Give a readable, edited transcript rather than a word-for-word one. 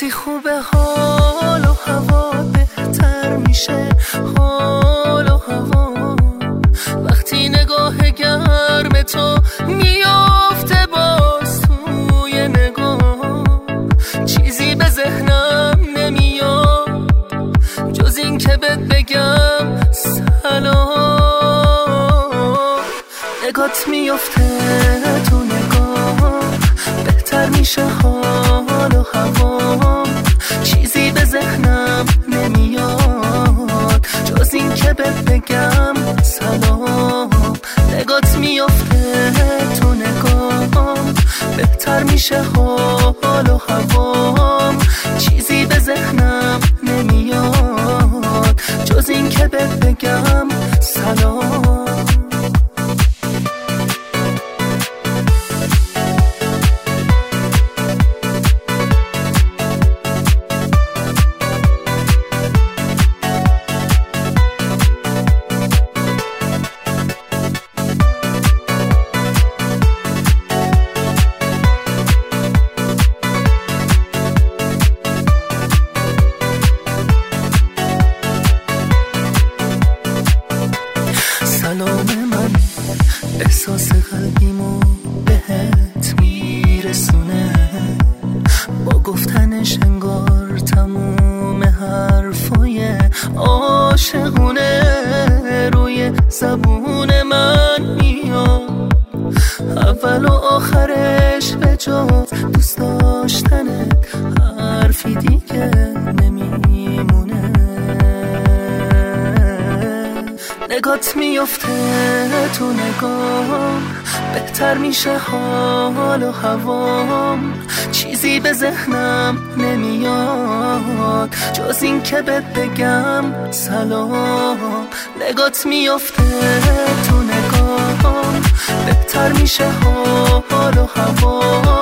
وقتی خوبه حال و هوا بهتر میشه، حال و هوا وقتی نگاه گرم تو میافته باز توی نگاه، چیزی به ذهنم نمیاد جز این که بهت بگم سلام. نگات میافته تو نگاه بهتر میشه حال و هوا، چیزی به ذهنم نمیاد جز این که بهت بگم سلام. نگات میافته تو نگاه بهتر میشه حال و هوا، چیزی به ذهنم نمیاد جز این که بهت بگم سلام. سلام من احساس قلبیمو بهت میرسونه، با گفتنش انگار تموم حرفای عاشقونه روی زبون من میاد، اول و آخرش به جز دوست داشتنت حرفی دیگه نمیمونه. نگات میفته تو نگاه بهتر میشه حال و هوام، چیزی به ذهنم نمیاد جز این که بهت بگم سلام. نگات میفته تو نگاه بهتر میشه حال و هوام،